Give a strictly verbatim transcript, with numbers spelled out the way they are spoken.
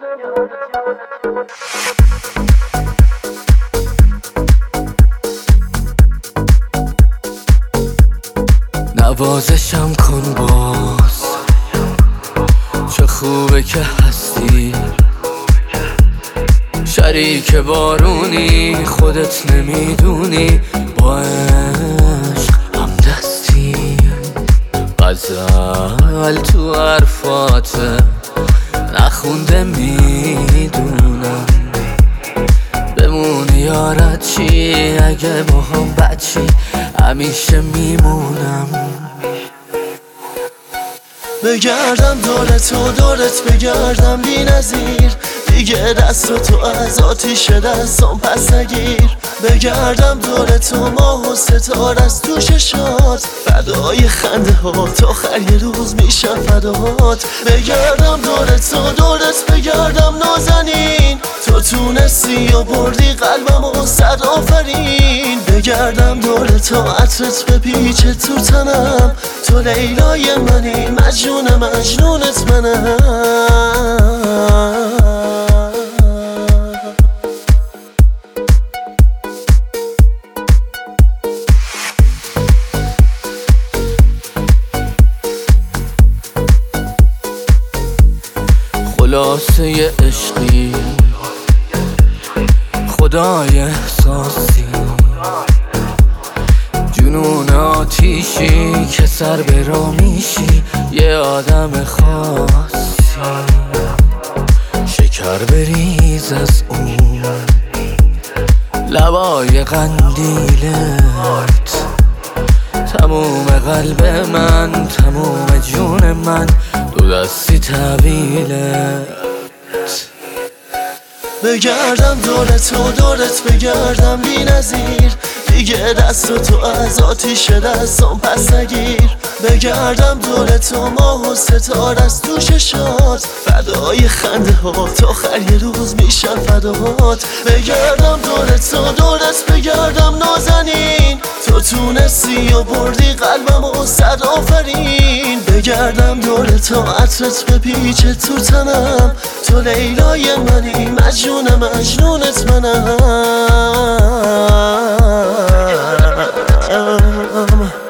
نوازشم کن باز، چه خوبه که هستی شریک بارونی، خودت نمیدونی با عشق هم دستی. غزل تو حرفاته نخونده میدونم، بمونی یارت چی اگه با هم بد چی، همیشه میمونم. بگردم دورت و دورت بگردم بی نظیر، دیگه دست تو از آتیش دستم پس نگیر. بگردم دورت و ماه و ستاره از تو چشات، فدای خنده ها تا آخر یه روز میشم فدات. بگردم دورت و دورت بگردم نازنین، تو تونستی و بردی قلبم و صد آفرین. بگردم دورت تا عطرت بپیچه تو تنم، تو لیلای منی مجنون مجنونت منم. خلاصه عشقی خدای احساسی، جنون آتیشی که سر به راه میشی، یه آدم خاصی. شکر بریز از اون لبای قندیلت، تموم قلب من تموم جون من دو دستی طویلت. بگردم دورت و دورت بگردم بی نظیر، دیگه دست تو از آتیش دستم پس نگیر. بگردم دورت و ماه و ستاره از تو چشات، فدای خنده ها تا آخر یه روز میشم فدات. بگردم دورت و دورت بگردم نازنین، تو تونستی و بردی قلبم و صد آفرین. بگردم دورت تا عطرت بپیچه تو تنم، تو لیلای منی مجنون مجنونت منم.